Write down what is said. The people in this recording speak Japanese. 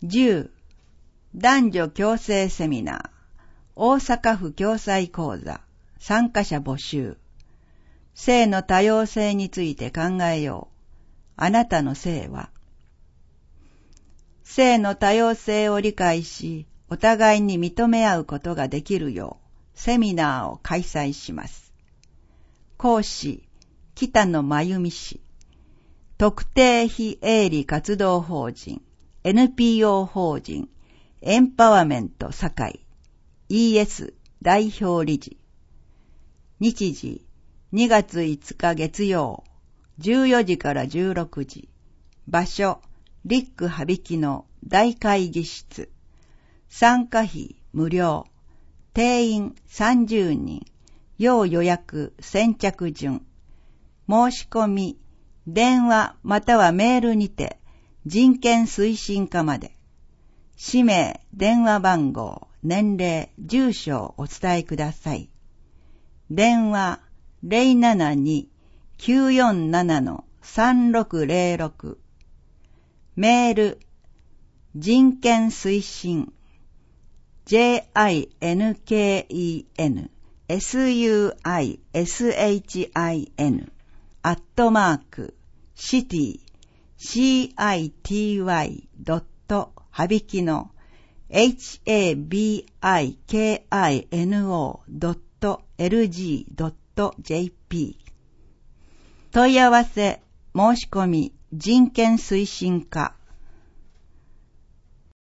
10、男女共生セミナー、大阪府共済講座、参加者募集。性の多様性について考えよう。あなたの性は？性の多様性を理解し、お互いに認め合うことができるよう、セミナーを開催します。講師、北野真由美氏。特定非営利活動法人、NPO 法人、エンパワーメント堺、ES 代表理事。日時、2月5日月曜、14時から16時。場所、リック羽曳の大会議室。参加費無料。定員30人。要予約先着順。申し込み、電話またはメールにて、人権推進課まで。氏名、電話番号、年齢、住所をお伝えください。電話 072-947-3606。メール、人権推進、JINKENSUISHIN @city.habikino habikino.lg.jp 問い合わせ、申し込み、人権推進課